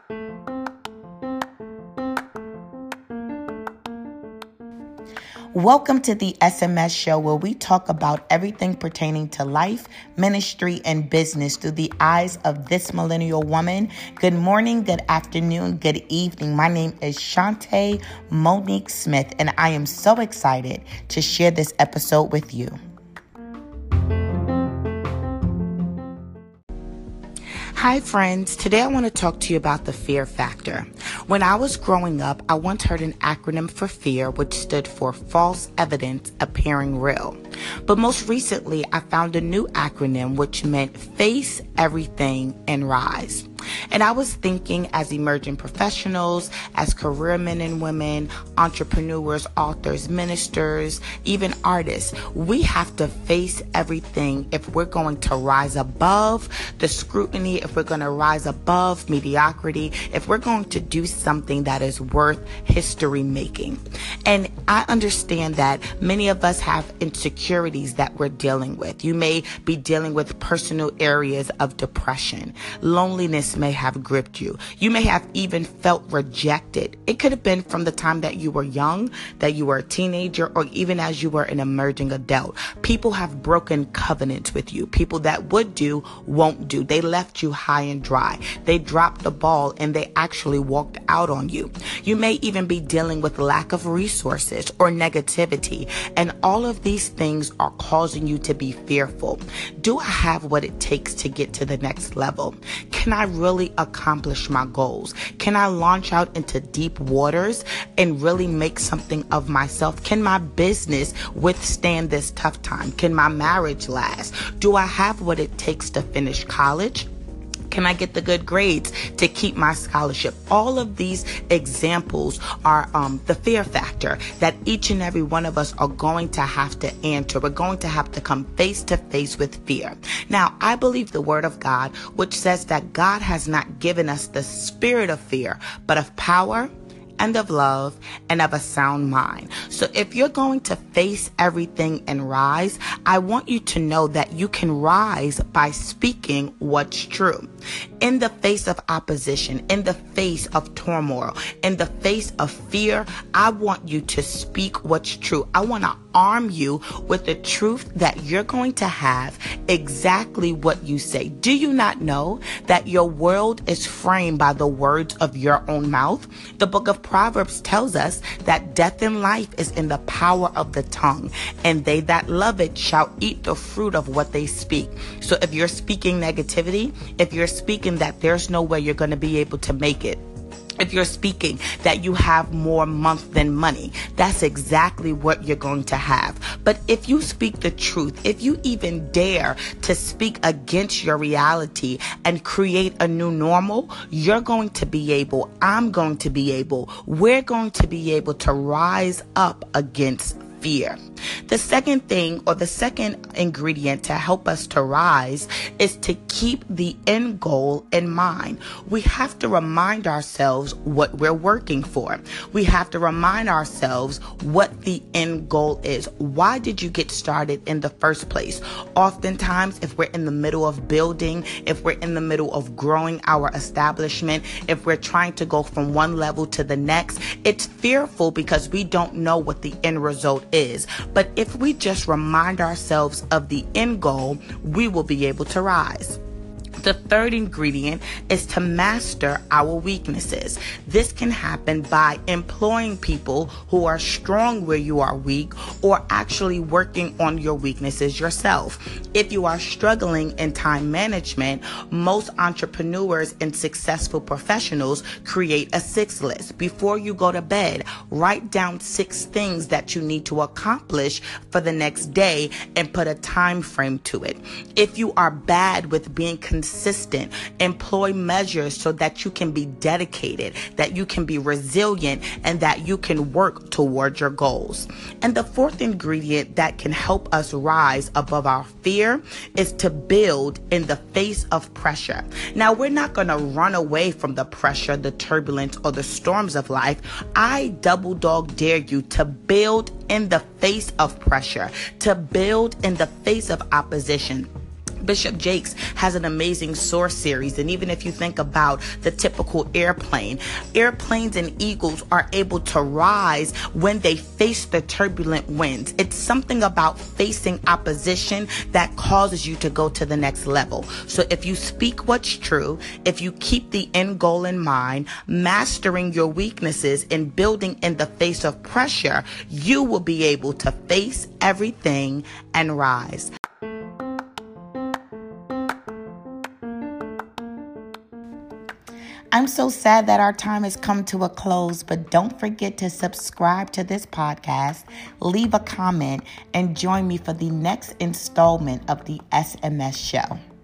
Welcome to the SMS show, where we talk about everything pertaining to life, ministry, and business through the eyes of this millennial woman. Good morning, good afternoon, good evening. My name is Shantae Monique Smith, and I am so excited to share this episode with you. Hi friends, today I want to talk to you about the fear factor. When I was growing up, I once heard an acronym for FEAR, which stood for false evidence appearing real. But most recently, I found a new acronym which meant face everything and rise. And I was thinking, as emerging professionals, as career men and women, entrepreneurs, authors, ministers, even artists, we have to face everything if we're going to rise above the scrutiny, if we're going to rise above mediocrity, if we're going to do something that is worth history making. And I understand that many of us have insecurities that we're dealing with. You may be dealing with personal areas of depression. Loneliness may have gripped you. You may have even felt rejected. It could have been from the time that you were young, that you were a teenager, or even as you were an emerging adult. People have broken covenants with you. People that would do, won't do. They left you high and dry. They dropped the ball and they actually walked out on you. You may even be dealing with lack of resources or negativity. And all of these things are causing you to be fearful. Do I have what it takes to get to the next level? Can I really accomplish my goals? Can I launch out into deep waters and really make something of myself? Can my business withstand this tough time? Can my marriage last? Do I have what it takes to finish college? Can I get the good grades to keep my scholarship? All of these examples are the fear factor that each and every one of us are going to have to answer. We're going to have to come face to face with fear. Now, I believe the word of God, which says that God has not given us the spirit of fear, but of power and of love and of a sound mind. So if you're going to face everything and rise, I want you to know that you can rise by speaking what's true. In the face of opposition, in the face of turmoil, in the face of fear, I want you to speak what's true. I want to arm you with the truth that you're going to have exactly what you say. Do you not know that your world is framed by the words of your own mouth? The book of Proverbs tells us that death and life is in the power of the tongue, and they that love it shall eat the fruit of what they speak. So if you're speaking negativity, if you're speaking that there's no way you're going to be able to make it, if you're speaking that you have more month than money, that's exactly what you're going to have. But if you speak the truth, if you even dare to speak against your reality and create a new normal, you're going to be able, I'm going to be able, we're going to be able to rise up against fear. The second thing, or the second ingredient to help us to rise, is to keep the end goal in mind. We have to remind ourselves what we're working for. We have to remind ourselves what the end goal is. Why did you get started in the first place? Oftentimes, if we're in the middle of building, if we're in the middle of growing our establishment, if we're trying to go from one level to the next, it's fearful because we don't know what the end result is. But if we just remind ourselves of the end goal, we will be able to rise. The third ingredient is to master our weaknesses. This can happen by employing people who are strong where you are weak, or actually working on your weaknesses yourself. If you are struggling in time management, most entrepreneurs and successful professionals create a 6 list. Before you go to bed, write down 6 things that you need to accomplish for the next day and put a time frame to it. If you are bad with being consistent, employ measures so that you can be dedicated, that you can be resilient, and that you can work toward your goals. And the fourth ingredient that can help us rise above our fear is to build in the face of pressure. Now, we're not going to run away from the pressure, the turbulence, or the storms of life. I double dog dare you to build in the face of pressure, to build in the face of opposition. Bishop Jakes has an amazing Soar series. And even if you think about the typical airplane, airplanes and eagles are able to rise when they face the turbulent winds. It's something about facing opposition that causes you to go to the next level. So if you speak what's true, if you keep the end goal in mind, mastering your weaknesses and building in the face of pressure, you will be able to face everything and rise. I'm so sad that our time has come to a close, but don't forget to subscribe to this podcast, leave a comment, and join me for the next installment of the SMS Show.